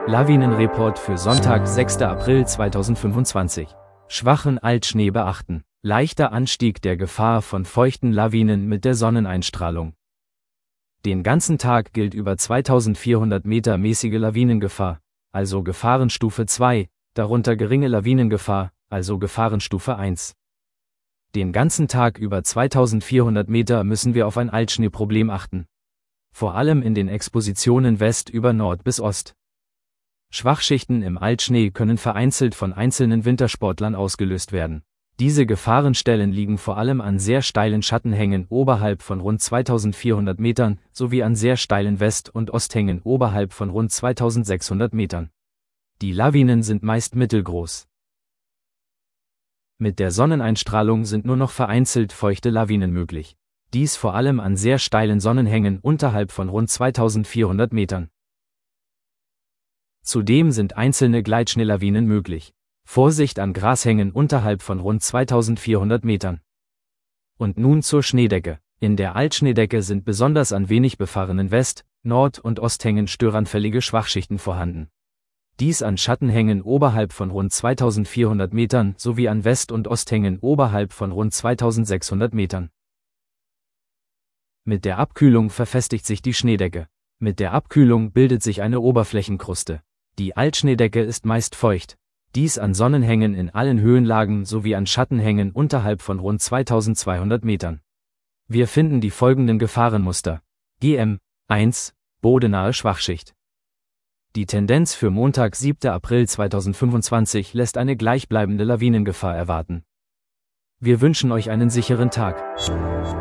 Lawinenreport für Sonntag, 6. April 2025. Schwachen Altschnee beachten. Leichter Anstieg der Gefahr von feuchten Lawinen mit der Sonneneinstrahlung. Den ganzen Tag gilt über 2400 Meter mäßige Lawinengefahr, also Gefahrenstufe 2, darunter geringe Lawinengefahr, also Gefahrenstufe 1. Den ganzen Tag über 2400 Meter müssen wir auf ein Altschneeproblem achten. Vor allem in den Expositionen West über Nord bis Ost. Schwachschichten im Altschnee können vereinzelt von einzelnen Wintersportlern ausgelöst werden. Diese Gefahrenstellen liegen vor allem an sehr steilen Schattenhängen oberhalb von rund 2400 Metern sowie an sehr steilen West- und Osthängen oberhalb von rund 2600 Metern. Die Lawinen sind meist mittelgroß. Mit der Sonneneinstrahlung sind nur noch vereinzelt feuchte Lawinen möglich. Dies vor allem an sehr steilen Sonnenhängen unterhalb von rund 2400 Metern. Zudem sind einzelne Gleitschneelawinen möglich. Vorsicht an Grashängen unterhalb von rund 2400 Metern. Und nun zur Schneedecke. In der Altschneedecke sind besonders an wenig befahrenen West-, Nord- und Osthängen störanfällige Schwachschichten vorhanden. Dies an Schattenhängen oberhalb von rund 2400 Metern sowie an West- und Osthängen oberhalb von rund 2600 Metern. Mit der Abkühlung verfestigt sich die Schneedecke. Mit der Abkühlung bildet sich eine Oberflächenkruste. Die Altschneedecke ist meist feucht. Dies an Sonnenhängen in allen Höhenlagen sowie an Schattenhängen unterhalb von rund 2200 Metern. Wir finden die folgenden Gefahrenmuster. GM 1. Bodenahe Schwachschicht. Die Tendenz für Montag, 7. April 2025 lässt eine gleichbleibende Lawinengefahr erwarten. Wir wünschen euch einen sicheren Tag.